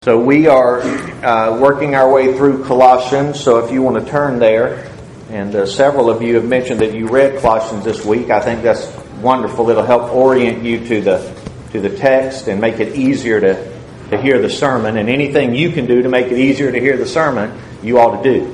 So we are working our way through Colossians, so if you want to turn there, and several of you have mentioned that you read Colossians this week. I think that's wonderful. It'll help orient you to the text and make it easier to hear the sermon, and anything you can do to make it easier to hear the sermon, you ought to do.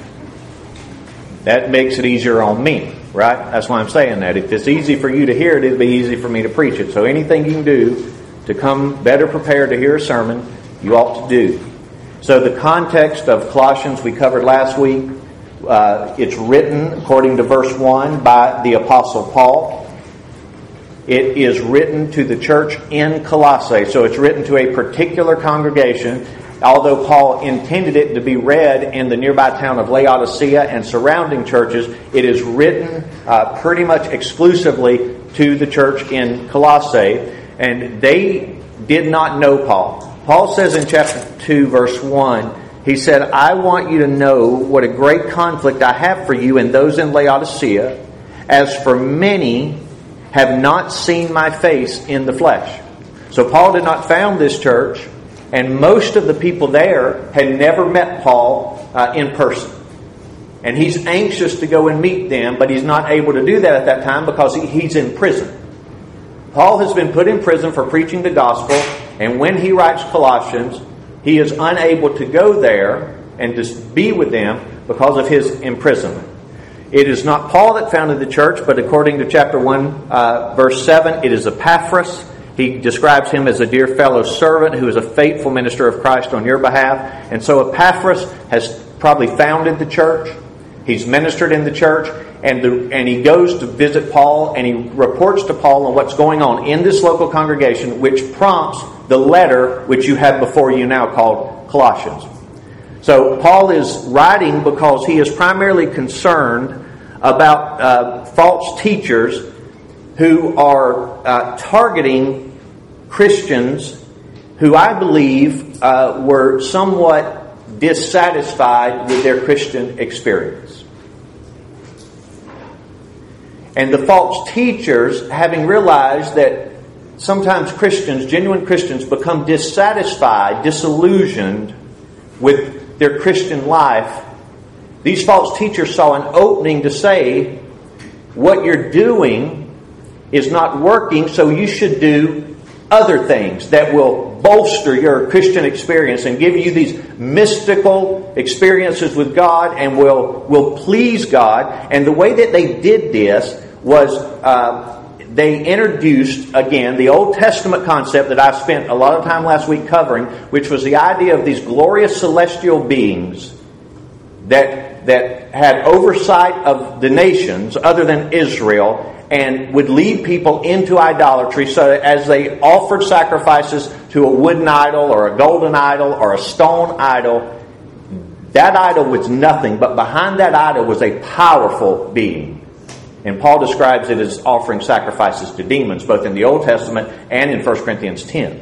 That makes it easier on me, right? That's why I'm saying that. If it's easy for you to hear it, it'll be easy for me to preach it. So anything you can do to come better prepared to hear a sermon, you ought to do. So the context of Colossians we covered last week. It's written, according to verse 1, by the Apostle Paul. It is written to the church in Colossae. So it's written to a particular congregation. Although Paul intended it to be read in the nearby town of Laodicea and surrounding churches, it is written pretty much exclusively to the church in Colossae. And they did not know Paul. Paul says in chapter 2, verse 1, he said, I want you to know what a great conflict I have for you and those in Laodicea, as for many have not seen my face in the flesh. So Paul did not found this church, and most of the people there had never met Paul in person. And he's anxious to go and meet them, but he's not able to do that at that time because he's in prison. Paul has been put in prison for preaching the gospel, and when he writes Colossians, he is unable to go there and to be with them because of his imprisonment. It is not Paul that founded the church, but according to chapter 1, verse 7, it is Epaphras. He describes him as a dear fellow servant who is a faithful minister of Christ on your behalf. And so Epaphras has probably founded the church. He's ministered in the church, and he goes to visit Paul, and he reports to Paul on what's going on in this local congregation, which prompts the letter which you have before you now called Colossians. So Paul is writing because he is primarily concerned about false teachers who are targeting Christians who I believe were somewhat dissatisfied with their Christian experience. And the false teachers, having realized that sometimes Christians, genuine Christians, become dissatisfied, disillusioned with their Christian life, these false teachers saw an opening to say, what you're doing is not working, so you should do other things that will bolster your Christian experience and give you these mystical experiences with God and will please God. And the way that they did this was they introduced, again, the Old Testament concept that I spent a lot of time last week covering, which was the idea of these glorious celestial beings that had oversight of the nations other than Israel and would lead people into idolatry, so that as they offered sacrifices to a wooden idol or a golden idol or a stone idol, that idol was nothing, but behind that idol was a powerful being. And Paul describes it as offering sacrifices to demons, both in the Old Testament and in 1 Corinthians 10.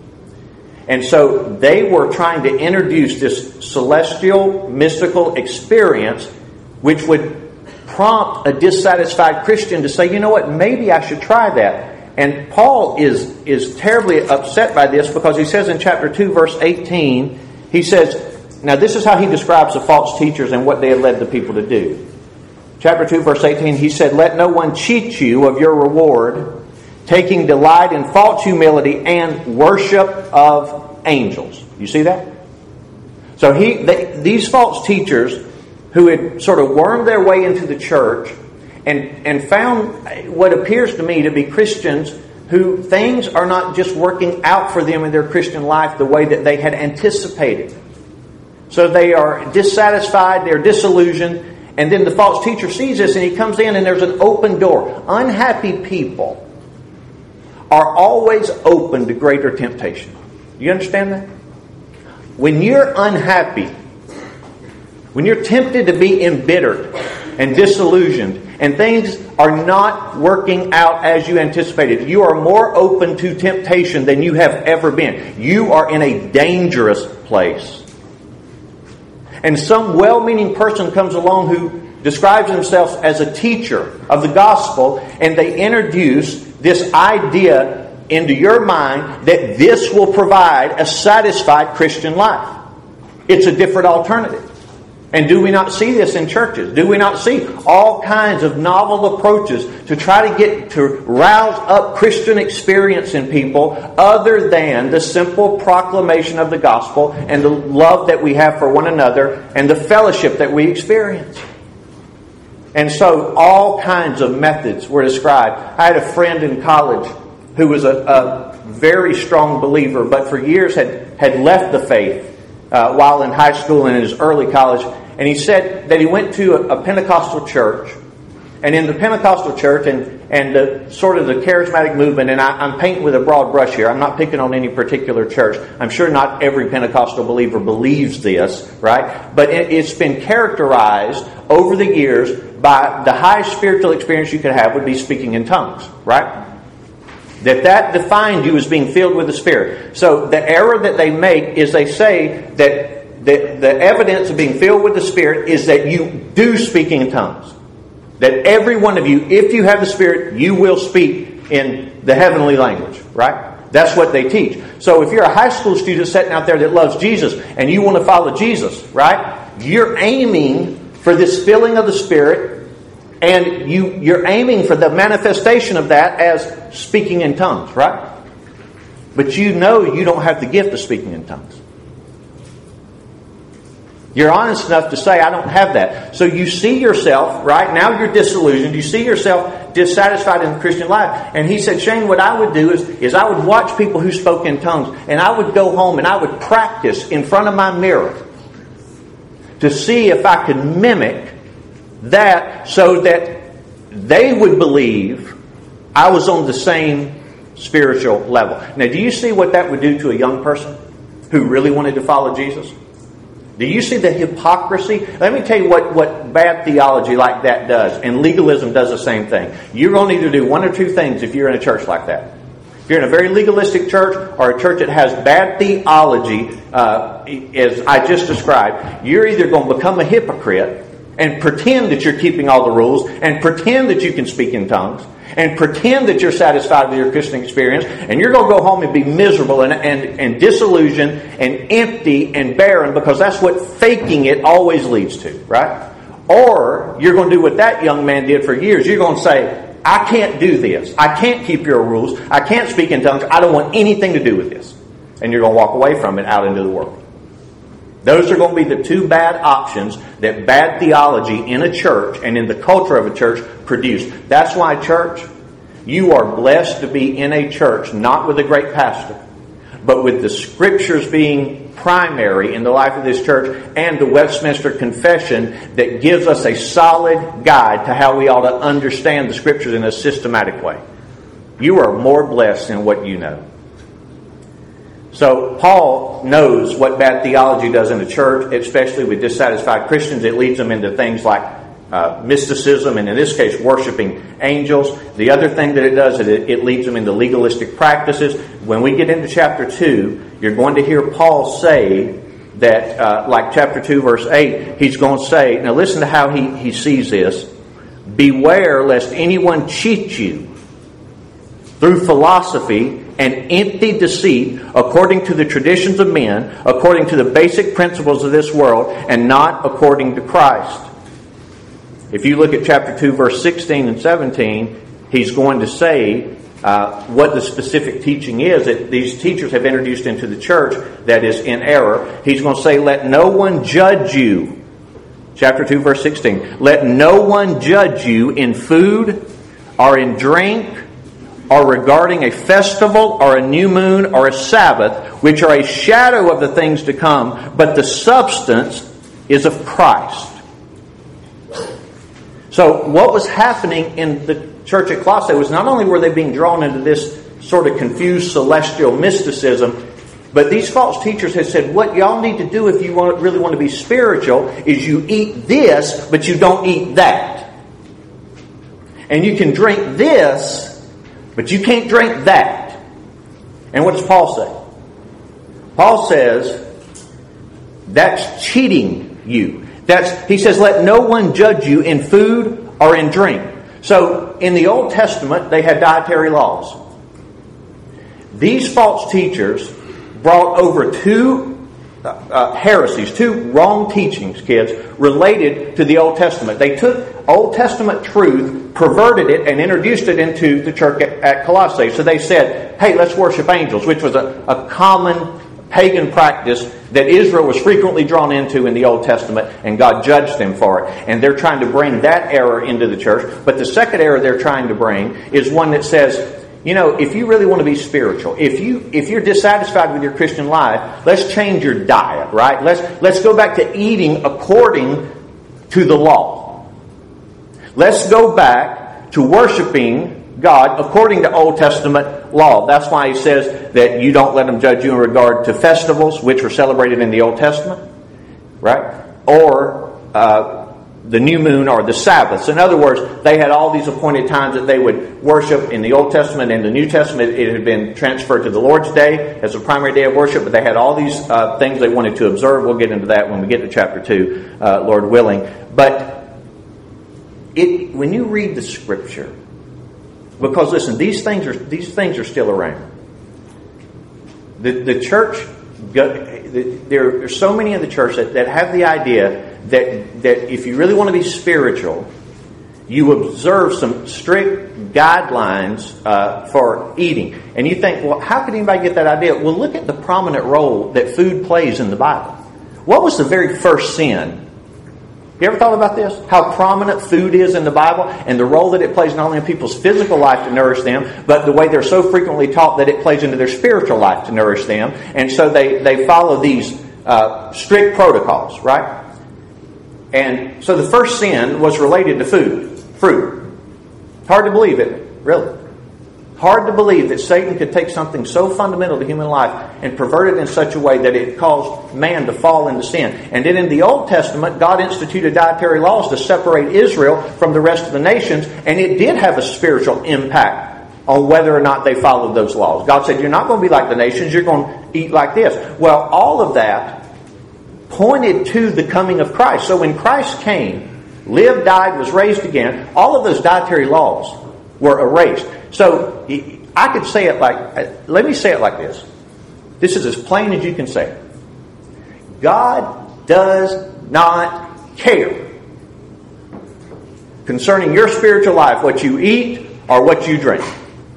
And so they were trying to introduce this celestial, mystical experience, which would prompt a dissatisfied Christian to say, you know what, maybe I should try that. And Paul is terribly upset by this because he says in chapter 2, verse 18, he says, now this is how he describes the false teachers and what they had led the people to do. Chapter 2, verse 18, he said, let no one cheat you of your reward, taking delight in false humility and worship of angels. You see that? So these false teachers who had sort of wormed their way into the church and found what appears to me to be Christians who things are not just working out for them in their Christian life the way that they had anticipated. So they are dissatisfied, they're disillusioned, and then the false teacher sees this and he comes in and there's an open door. Unhappy people are always open to greater temptation. You understand that? When you're unhappy, when you're tempted to be embittered and disillusioned, and things are not working out as you anticipated, you are more open to temptation than you have ever been. You are in a dangerous place. And some well-meaning person comes along who describes themselves as a teacher of the gospel, and they introduce this idea into your mind that this will provide a satisfied Christian life. It's a different alternative. And do we not see this in churches? Do we not see all kinds of novel approaches to try to get to rouse up Christian experience in people other than the simple proclamation of the gospel and the love that we have for one another and the fellowship that we experience? And so all kinds of methods were described. I had a friend in college who was a very strong believer, but for years had left the faith while in high school and in his early college. And he said that he went to a Pentecostal church, and in the Pentecostal church and the sort of the charismatic movement, and I'm painting with a broad brush here. I'm not picking on any particular church. I'm sure not every Pentecostal believer believes this, right? But it's been characterized over the years by the highest spiritual experience you could have would be speaking in tongues, right? That defined you as being filled with the Spirit. So the error that they make is they say that the evidence of being filled with the Spirit is that you do speaking in tongues. That every one of you, if you have the Spirit, you will speak in the heavenly language, right? That's what they teach. So if you're a high school student sitting out there that loves Jesus and you want to follow Jesus, right? You're aiming for this filling of the Spirit, and you're aiming for the manifestation of that as speaking in tongues, right? But you know you don't have the gift of speaking in tongues. You're honest enough to say, I don't have that. So you see yourself, right? Now you're disillusioned. You see yourself dissatisfied in the Christian life. And he said, Shane, what I would do is I would watch people who spoke in tongues. And I would go home and I would practice in front of my mirror to see if I could mimic that so that they would believe I was on the same spiritual level. Now, do you see what that would do to a young person who really wanted to follow Jesus? Do you see the hypocrisy? Let me tell you what bad theology like that does. And legalism does the same thing. You're going to need to do one or two things if you're in a church like that. If you're in a very legalistic church or a church that has bad theology, as I just described, you're either going to become a hypocrite and pretend that you're keeping all the rules and pretend that you can speak in tongues and pretend that you're satisfied with your Christian experience, and you're going to go home and be miserable and disillusioned and empty and barren, because that's what faking it always leads to, right? Or you're going to do what that young man did for years. You're going to say, I can't do this. I can't keep your rules. I can't speak in tongues. I don't want anything to do with this. And you're going to walk away from it out into the world. Those are going to be the two bad options that bad theology in a church and in the culture of a church produce. That's why, church, you are blessed to be in a church, not with a great pastor, but with the Scriptures being primary in the life of this church and the Westminster Confession that gives us a solid guide to how we ought to understand the Scriptures in a systematic way. You are more blessed in what you know. So Paul knows what bad theology does in the church, especially with dissatisfied Christians. It leads them into things like mysticism, and in this case, worshiping angels. The other thing that it does is it leads them into legalistic practices. When we get into chapter 2, you're going to hear Paul say that, like chapter 2, verse 8, he's going to say, now listen to how he sees this. Beware lest anyone cheat you through philosophy and empty deceit, according to the traditions of men, according to the basic principles of this world, and not according to Christ. If you look at chapter 2, verse 16 and 17, he's going to say what the specific teaching is that these teachers have introduced into the church that is in error. He's going to say, let no one judge you. Chapter 2, verse 16. Let no one judge you in food or in drink, or regarding a festival, or a new moon, or a Sabbath, which are a shadow of the things to come, but the substance is of Christ. So what was happening in the church at Colossae was not only were they being drawn into this sort of confused celestial mysticism, but these false teachers had said, what y'all need to do if you really want to be spiritual is you eat this, but you don't eat that. And you can drink this, but you can't drink that. And what does Paul say? Paul says, that's cheating you. He says, let no one judge you in food or in drink. So, in the Old Testament, they had dietary laws. these false teachers brought over two heresies, two wrong teachings, kids, related to the Old Testament. They took Old Testament truth, perverted it, and introduced it into the church at Colossae. So they said, hey, let's worship angels, which was a common pagan practice that Israel was frequently drawn into in the Old Testament, and God judged them for it. And they're trying to bring that error into the church. But the second error they're trying to bring is one that says, if you really want to be spiritual, if you're dissatisfied with your Christian life, let's change your diet, right? Let's go back to eating according to the law. Let's go back to worshiping God according to Old Testament law. That's why he says that you don't let them judge you in regard to festivals, which were celebrated in the Old Testament, right? Or the new moon or the Sabbaths. In other words, they had all these appointed times that they would worship in the Old Testament and the New Testament. It had been transferred to the Lord's Day as a primary day of worship, but they had all these things they wanted to observe. We'll get into that when we get to chapter 2, Lord willing. But when you read the Scripture, because listen, these things are still around. The church, there are so many in the church that have the idea that if you really want to be spiritual, you observe some strict guidelines for eating. And you think, well, how could anybody get that idea? Well, look at the prominent role that food plays in the Bible. What was the very first sin? You ever thought about this? How prominent food is in the Bible and the role that it plays not only in people's physical life to nourish them, but the way they're so frequently taught that it plays into their spiritual life to nourish them. And so they follow these strict protocols, right? And so the first sin was related to fruit. Hard to believe it, really. Hard to believe that Satan could take something so fundamental to human life and pervert it in such a way that it caused man to fall into sin. And then in the Old Testament, God instituted dietary laws to separate Israel from the rest of the nations, and it did have a spiritual impact on whether or not they followed those laws. God said, you're not going to be like the nations, you're going to eat like this. Well, all of that pointed to the coming of Christ. So when Christ came, lived, died, was raised again, all of those dietary laws were erased. So I could say it let me say it like this. This is as plain as you can say it. God does not care concerning your spiritual life, what you eat or what you drink.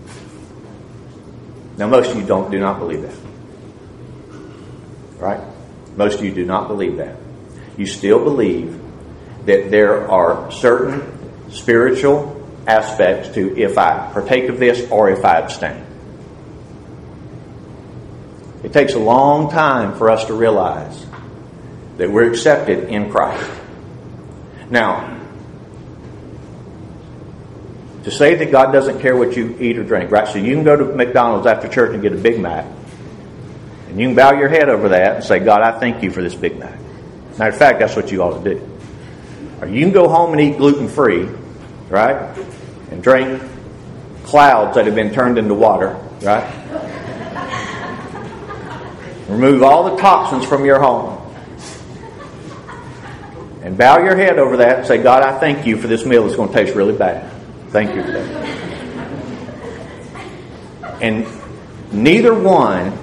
Now most of you do not believe that. Right? Most of you do not believe that. You still believe that there are certain spiritual aspects to if I partake of this or if I abstain. It takes a long time for us to realize that we're accepted in Christ. Now, to say that God doesn't care what you eat or drink, right? So you can go to McDonald's after church and get a Big Mac. And you can bow your head over that and say, God, I thank you for this Big Mac. Matter of fact, that's what you ought to do. Or you can go home and eat gluten-free, right? And drink clouds that have been turned into water, right? Remove all the toxins from your home. And bow your head over that and say, God, I thank you for this meal that's going to taste really bad. Thank you for that. And neither one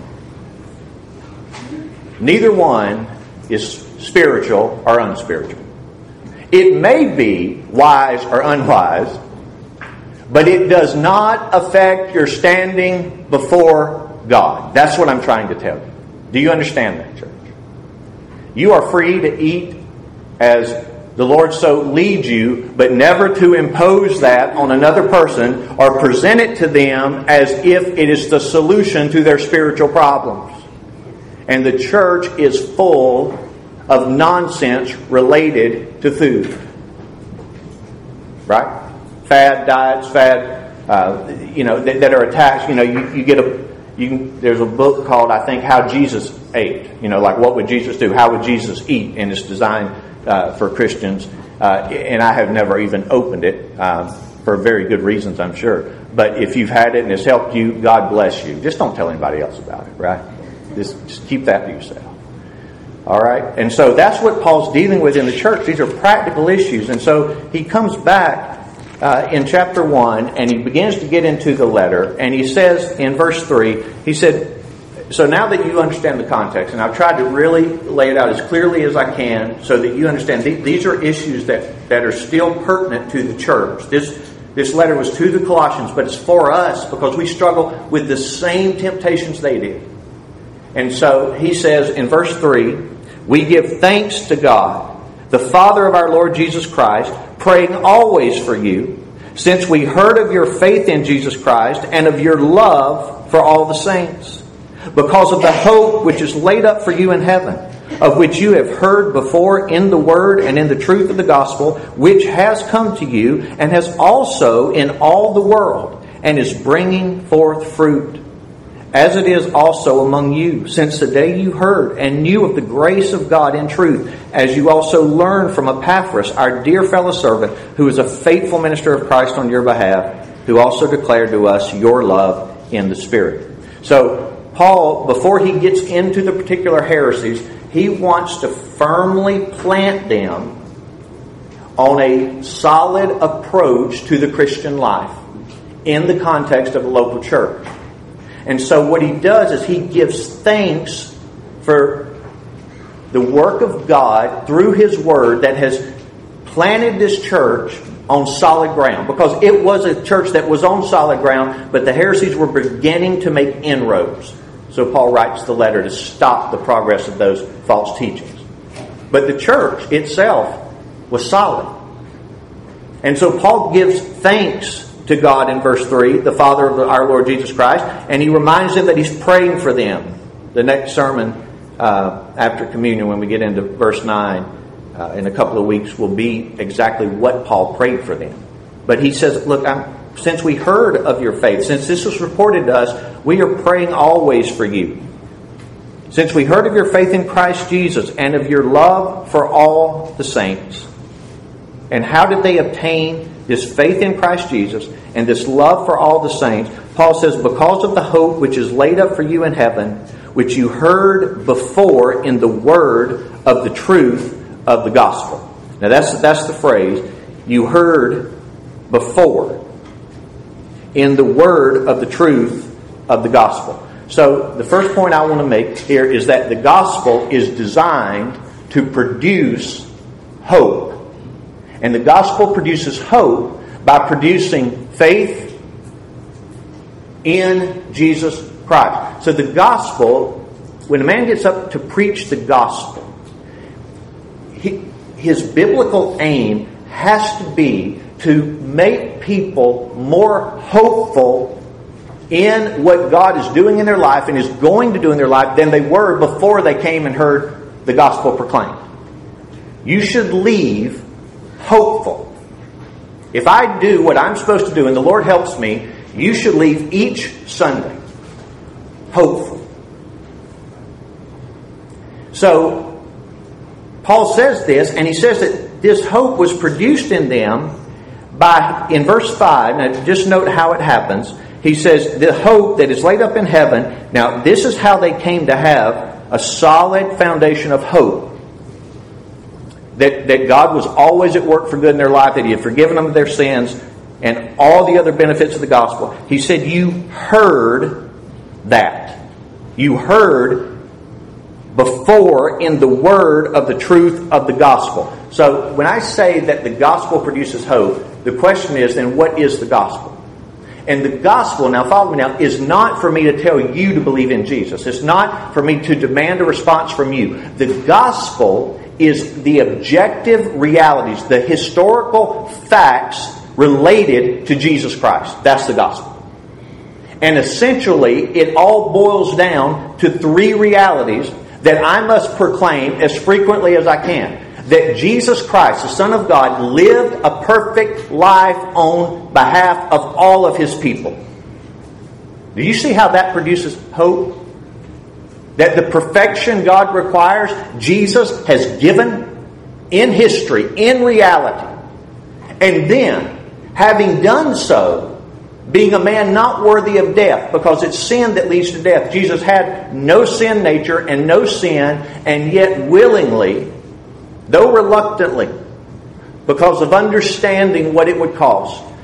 is spiritual or unspiritual. It may be wise or unwise, but it does not affect your standing before God. That's what I'm trying to tell you. Do you understand that, church? You are free to eat as the Lord so leads you, but never to impose that on another person or present it to them as if it is the solution to their spiritual problems. And the church is full of nonsense related to food. Right? Fad diets, that are attached. There's a book called, I think, How Jesus Ate. Like what would Jesus do? How would Jesus eat? And it's designed for Christians. And I have never even opened it for very good reasons, I'm sure. But if you've had it and it's helped you, God bless you. Just don't tell anybody else about it, right? Just keep that to yourself. All right? And so that's what Paul's dealing with in the church. These are practical issues. And so he comes back in chapter 1, and he begins to get into the letter, and he says in verse 3, he said, so now that you understand the context, and I've tried to really lay it out as clearly as I can so that you understand these are issues that are still pertinent to the church. This letter was to the Colossians, but it's for us because we struggle with the same temptations they did. And so he says in verse 3, we give thanks to God, the Father of our Lord Jesus Christ, praying always for you, since we heard of your faith in Jesus Christ and of your love for all the saints, because of the hope which is laid up for you in heaven, of which you have heard before in the word and in the truth of the gospel, which has come to you and has also in all the world, and is bringing forth fruit, as it is also among you, since the day you heard and knew of the grace of God in truth, as you also learned from Epaphras, our dear fellow servant, who is a faithful minister of Christ on your behalf, who also declared to us your love in the Spirit. So Paul, before he gets into the particular heresies, he wants to firmly plant them on a solid approach to the Christian life in the context of a local church. And so what he does is he gives thanks for the work of God through His Word that has planted this church on solid ground. Because it was a church that was on solid ground, but the heresies were beginning to make inroads. So Paul writes the letter to stop the progress of those false teachings. But the church itself was solid. And so Paul gives thanks to God in verse 3, the Father of our Lord Jesus Christ, and he reminds them that he's praying for them. The next sermon after communion, when we get into verse 9, in a couple of weeks, will be exactly what Paul prayed for them. But he says, look, since we heard of your faith, since this was reported to us, we are praying always for you. Since we heard of your faith in Christ Jesus and of your love for all the saints. And how did they obtain this faith in Christ Jesus and this love for all the saints? Paul says, because of the hope which is laid up for you in heaven, which you heard before in the word of the truth of the gospel. Now that's the phrase. You heard before in the word of the truth of the gospel. So the first point I want to make here is that the gospel is designed to produce hope. And the gospel produces hope by producing faith in Jesus Christ. So the gospel, when a man gets up to preach the gospel, his biblical aim has to be to make people more hopeful in what God is doing in their life and is going to do in their life than they were before they came and heard the gospel proclaimed. You should leave hopeful. If I do what I'm supposed to do and the Lord helps me, you should leave each Sunday hopeful. So, Paul says this, and he says that this hope was produced in them by, in verse 5, now just note how it happens. He says, the hope that is laid up in heaven. Now, this is how they came to have a solid foundation of hope. That God was always at work for good in their life, that He had forgiven them of their sins, and all the other benefits of the gospel. He said, you heard that. You heard before in the word of the truth of the gospel. So when I say that the gospel produces hope, the question is, then what is the gospel? And the gospel, now follow me now, is not for me to tell you to believe in Jesus. It's not for me to demand a response from you. The gospel is the objective realities, the historical facts related to Jesus Christ. That's the gospel. And essentially, it all boils down to three realities that I must proclaim as frequently as I can. That Jesus Christ, the Son of God, lived a perfect life on behalf of all of His people. Do you see how that produces hope? That the perfection God requires, Jesus has given in history, in reality. And then, having done so, being a man not worthy of death, because it's sin that leads to death. Jesus had no sin nature and no sin, and yet willingly, though reluctantly, because of understanding what it would cost,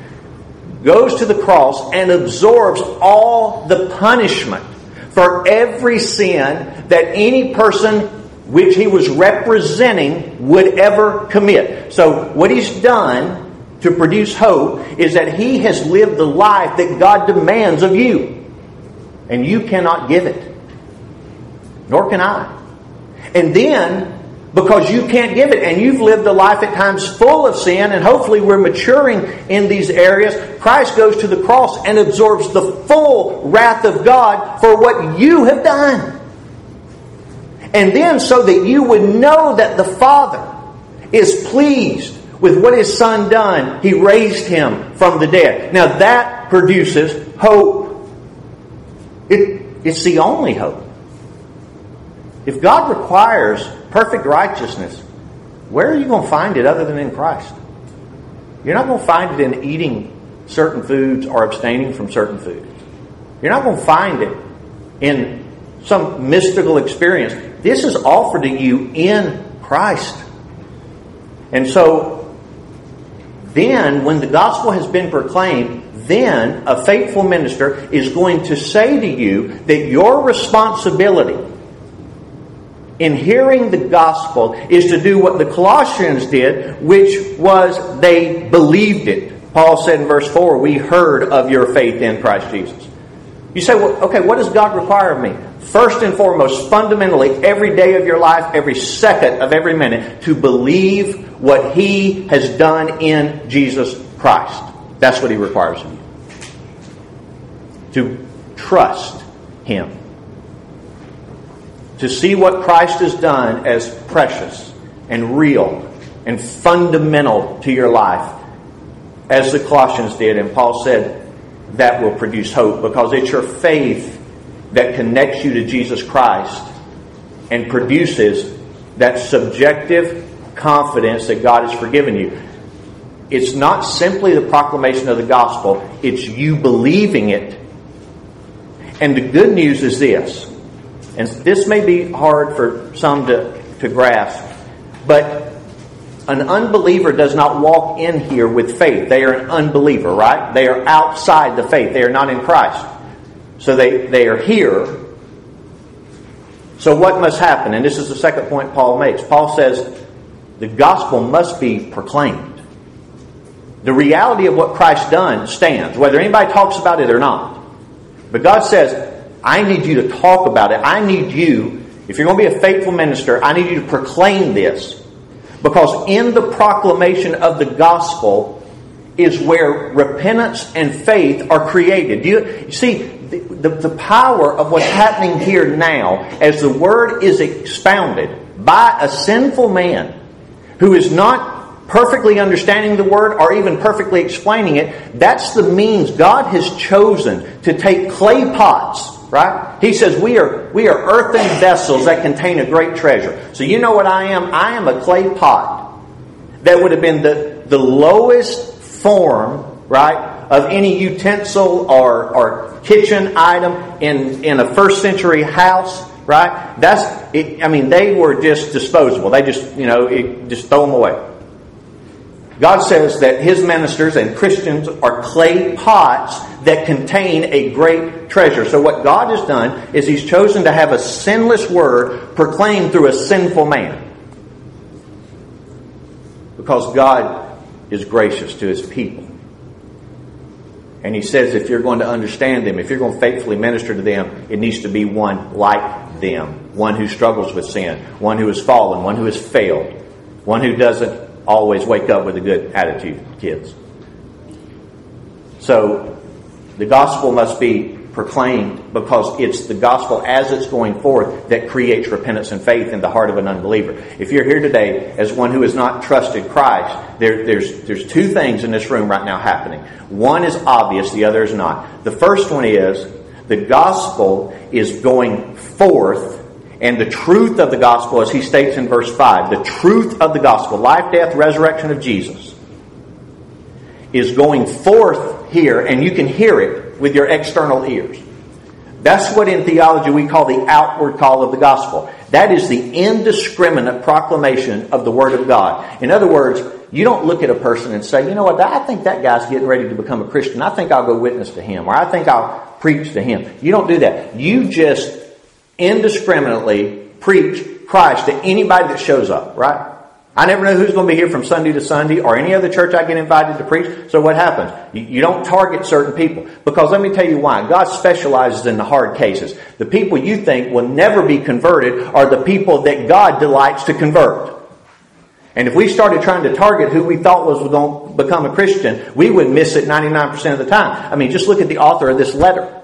goes to the cross and absorbs all the punishment for every sin that any person which he was representing would ever commit. So what he's done to produce hope is that he has lived the life that God demands of you. And you cannot give it. Nor can I. And then, because you can't give it, and you've lived a life at times full of sin, and hopefully we're maturing in these areas, Christ goes to the cross and absorbs the full wrath of God for what you have done. And then so that you would know that the Father is pleased with what His Son done, He raised Him from the dead. Now that produces hope. It's the only hope. If God requires perfect righteousness, where are you going to find it other than in Christ? You're not going to find it in eating certain foods or abstaining from certain foods. You're not going to find it in some mystical experience. This is offered to you in Christ. And so, then, when the gospel has been proclaimed, then a faithful minister is going to say to you that your responsibility in hearing the gospel is to do what the Colossians did, which was they believed it. Paul said in verse 4, we heard of your faith in Christ Jesus. You say, well, okay, what does God require of me? First and foremost, fundamentally, every day of your life, every second of every minute, to believe what He has done in Jesus Christ. That's what He requires of you. To trust Him. To see what Christ has done as precious and real and fundamental to your life, as the Colossians did. And Paul said that will produce hope, because it's your faith that connects you to Jesus Christ and produces that subjective confidence that God has forgiven you. It's not simply the proclamation of the gospel, it's you believing it. And the good news is this, and this may be hard for some to grasp, but an unbeliever does not walk in here with faith. They are an unbeliever, right? They are outside the faith. They are not in Christ. So they are here. So what must happen? And this is the second point Paul makes. Paul says the gospel must be proclaimed. The reality of what Christ done stands, whether anybody talks about it or not. But God says, I need you to talk about it. I need you, if you're going to be a faithful minister, I need you to proclaim this. Because in the proclamation of the gospel is where repentance and faith are created. You see, the power of what's happening here now, as the word is expounded by a sinful man who is not perfectly understanding the word or even perfectly explaining it, that's the means God has chosen to take clay pots, right? He says we are earthen vessels that contain a great treasure. So you know what I am? I am a clay pot that would have been the lowest form, right, of any utensil or kitchen item in a first century house, right? They were just disposable. They just, just throw them away. God says that His ministers and Christians are clay pots that contain a great treasure. So what God has done is He's chosen to have a sinless word proclaimed through a sinful man. Because God is gracious to His people. And He says if you're going to understand them, if you're going to faithfully minister to them, it needs to be one like them. One who struggles with sin. One who has fallen. One who has failed. One who doesn't always wake up with a good attitude, kids. So the gospel must be proclaimed because it's the gospel as it's going forth that creates repentance and faith in the heart of an unbeliever. If you're here today as one who has not trusted Christ, there's two things in this room right now happening. One is obvious, the other is not. The first one is the gospel is going forth. And the truth of the gospel, as he states in verse 5, the truth of the gospel, life, death, resurrection of Jesus, is going forth here, and you can hear it with your external ears. That's what in theology we call the outward call of the gospel. That is the indiscriminate proclamation of the Word of God. In other words, you don't look at a person and say, you know what, I think that guy's getting ready to become a Christian. I think I'll go witness to him, or I think I'll preach to him. You don't do that. You just indiscriminately preach Christ to anybody that shows up, right? I never know who's going to be here from Sunday to Sunday or any other church I get invited to preach. So what happens? You don't target certain people. Because let me tell you why. God specializes in the hard cases. The people you think will never be converted are the people that God delights to convert. And if we started trying to target who we thought was going to become a Christian, we would miss it 99% of the time. I mean, just look at the author of this letter.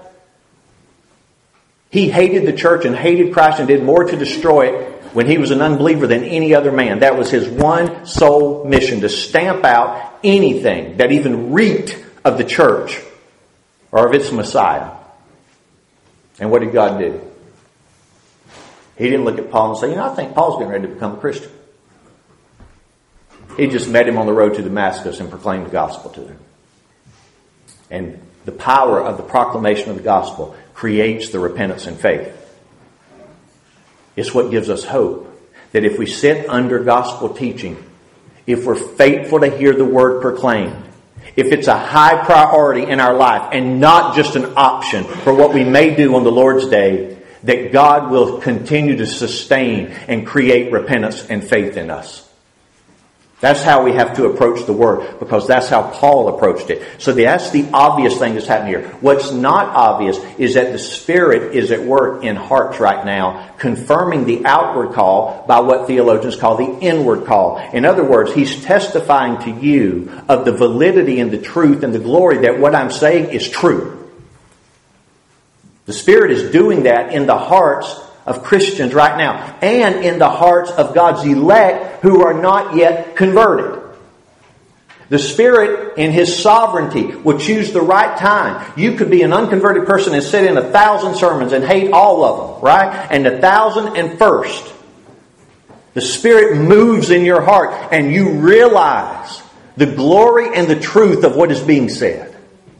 He hated the church and hated Christ and did more to destroy it when he was an unbeliever than any other man. That was his one sole mission, to stamp out anything that even reeked of the church or of its Messiah. And what did God do? He didn't look at Paul and say, I think Paul's getting ready to become a Christian. He just met him on the road to Damascus and proclaimed the gospel to him. And the power of the proclamation of the gospel creates the repentance and faith. It's what gives us hope that if we sit under gospel teaching, if we're faithful to hear the word proclaimed, if it's a high priority in our life and not just an option for what we may do on the Lord's day, that God will continue to sustain and create repentance and faith in us. That's how we have to approach the Word, because that's how Paul approached it. So that's the obvious thing that's happening here. What's not obvious is that the Spirit is at work in hearts right now, confirming the outward call by what theologians call the inward call. In other words, He's testifying to you of the validity and the truth and the glory that what I'm saying is true. The Spirit is doing that in the hearts of Christians right now, and in the hearts of God's elect who are not yet converted. The Spirit, in His sovereignty, will choose the right time. You could be an unconverted person and sit in 1,000 sermons and hate all of them, right? And 1,001st, the Spirit moves in your heart and you realize the glory and the truth of what is being said.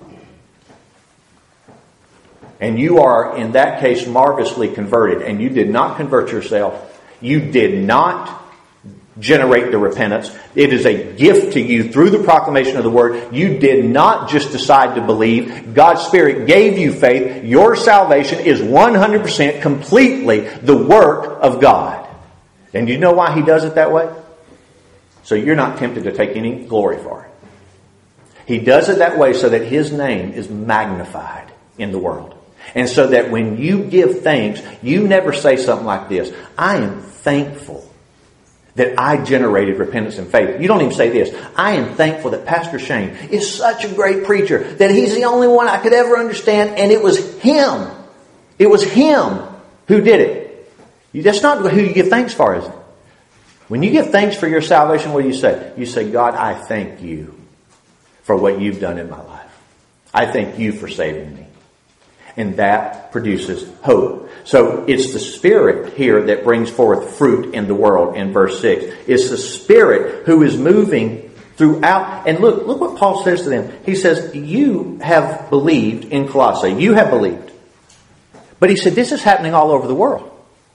And you are, in that case, marvelously converted. And you did not convert yourself. You did not generate the repentance. It is a gift to you through the proclamation of the Word. You did not just decide to believe. God's Spirit gave you faith. Your salvation is 100% completely the work of God. And you know why He does it that way? So you're not tempted to take any glory for it. He does it that way so that His name is magnified in the world. And so that when you give thanks, you never say something like this: I am thankful that I generated repentance and faith. You don't even say this: I am thankful that Pastor Shane is such a great preacher, that he's the only one I could ever understand, and it was him. It was him who did it. That's not who you give thanks for, is it? When you give thanks for your salvation, what do you say? You say, God, I thank you for what you've done in my life. I thank you for saving me. And that produces hope. So it's the Spirit here that brings forth fruit in the world in verse 6. It's the Spirit who is moving throughout. And look what Paul says to them. He says, you have believed in Colossae. You have believed. But he said, this is happening all over the world.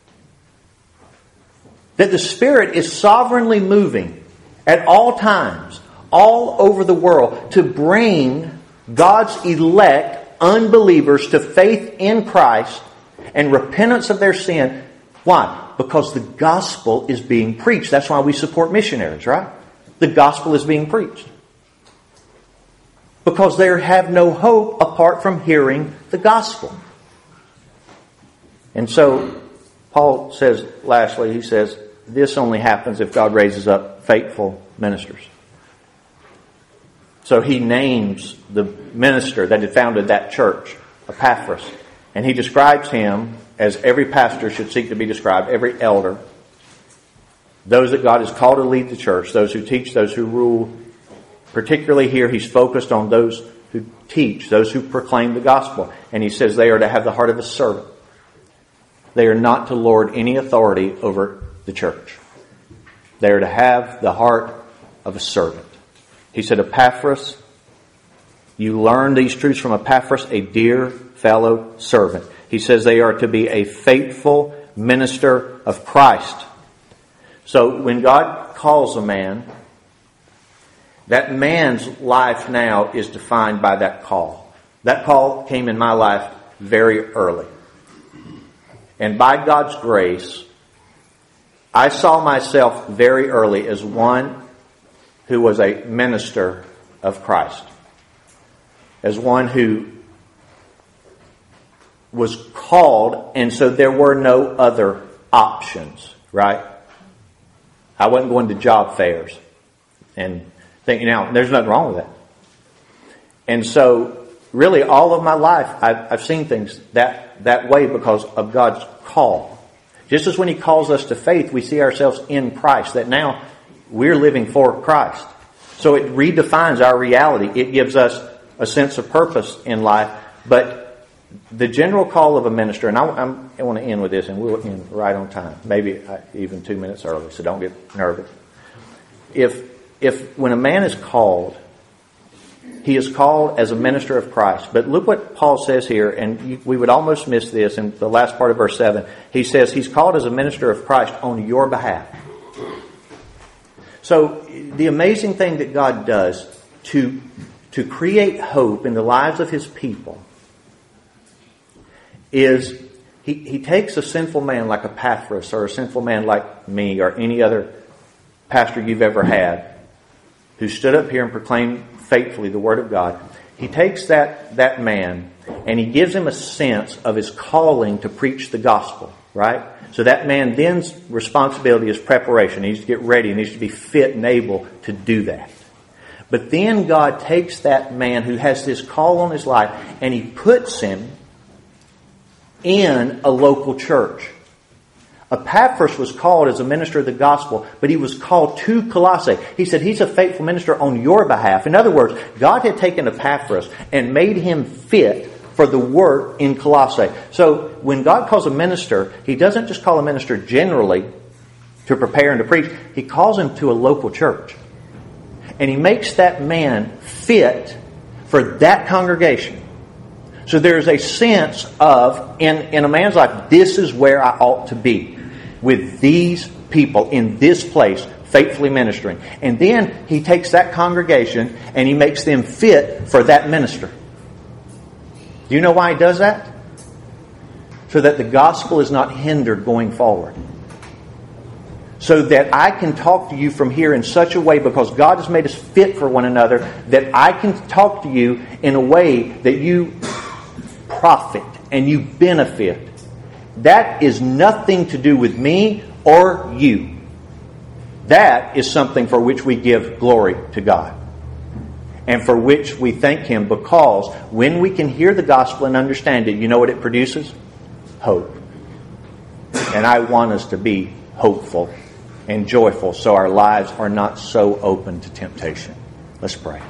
That the Spirit is sovereignly moving at all times, all over the world, to bring God's elect unbelievers to faith in Christ and repentance of their sin. Why? Because the gospel is being preached. That's why we support missionaries, right? The gospel is being preached. Because they have no hope apart from hearing the gospel. And so, Paul says, lastly, he says, this only happens if God raises up faithful ministers. So he names the minister that had founded that church, Epaphras. And he describes him as every pastor should seek to be described, every elder. Those that God has called to lead the church, those who teach, those who rule. Particularly here, he's focused on those who teach, those who proclaim the gospel. And he says they are to have the heart of a servant. They are not to lord any authority over the church. They are to have the heart of a servant. He said, Epaphras, you learned these truths from Epaphras, a dear fellow servant. He says they are to be a faithful minister of Christ. So when God calls a man, that man's life now is defined by that call. That call came in my life very early. And by God's grace, I saw myself very early as one who was a minister of Christ. As one who was called, and so there were no other options, right? I wasn't going to job fairs and thinking, now, there's nothing wrong with that. And so, really, all of my life, I've seen things that way because of God's call. Just as when He calls us to faith, we see ourselves in Christ, that now we're living for Christ. So it redefines our reality. It gives us a sense of purpose in life. But the general call of a minister, and I want to end with this, and we'll end right on time, maybe even 2 minutes early, so don't get nervous. If when a man is called, he is called as a minister of Christ. But look what Paul says here, and we would almost miss this in the last part of verse 7. He says he's called as a minister of Christ on your behalf. So the amazing thing that God does to create hope in the lives of His people is he takes a sinful man like Epaphras, or a sinful man like me, or any other pastor you've ever had, who stood up here and proclaimed faithfully the Word of God. He takes that man and he gives him a sense of his calling to preach the gospel, right? So that man then's responsibility is preparation. He needs to get ready. He needs to be fit and able to do that. But then God takes that man who has this call on his life and He puts him in a local church. Epaphras was called as a minister of the gospel, but he was called to Colossae. He said he's a faithful minister on your behalf. In other words, God had taken Epaphras and made him fit for the work in Colossae. So when God calls a minister, He doesn't just call a minister generally to prepare and to preach. He calls him to a local church. And He makes that man fit for that congregation. So there's a sense of, in a man's life, this is where I ought to be, with these people in this place, faithfully ministering. And then He takes that congregation and He makes them fit for that minister. Do you know why He does that? So that the gospel is not hindered going forward. So that I can talk to you from here in such a way, because God has made us fit for one another, that I can talk to you in a way that you profit and you benefit. That is nothing to do with me or you. That is something for which we give glory to God, and for which we thank Him, because when we can hear the gospel and understand it, you know what it produces? Hope. And I want us to be hopeful and joyful, so our lives are not so open to temptation. Let's pray.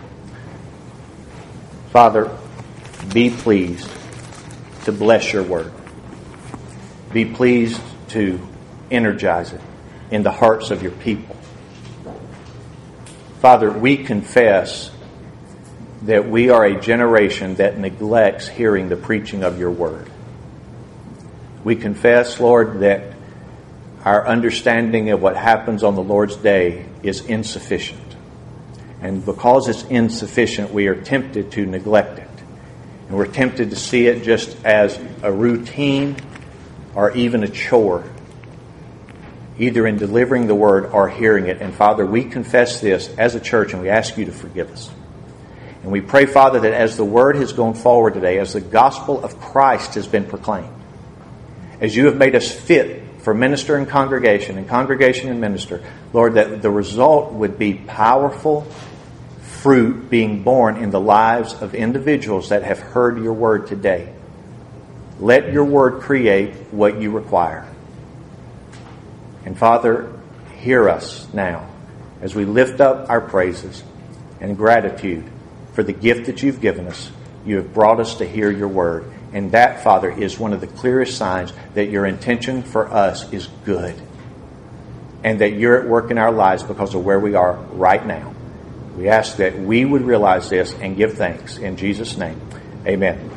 Father, be pleased to bless Your Word. Be pleased to energize it in the hearts of Your people. Father, we confess that we are a generation that neglects hearing the preaching of Your Word. We confess, Lord, that our understanding of what happens on the Lord's Day is insufficient. And because it's insufficient, we are tempted to neglect it. And we're tempted to see it just as a routine or even a chore, either in delivering the Word or hearing it. And Father, we confess this as a church, and we ask You to forgive us. And we pray, Father, that as the Word has gone forward today, as the gospel of Christ has been proclaimed, as You have made us fit for minister and congregation and minister, Lord, that the result would be powerful fruit being born in the lives of individuals that have heard Your Word today. Let Your Word create what You require. And Father, hear us now as we lift up our praises and gratitude for the gift that You've given us. You have brought us to hear Your Word. And that, Father, is one of the clearest signs that Your intention for us is good, and that You're at work in our lives because of where we are right now. We ask that we would realize this and give thanks. In Jesus' name, amen.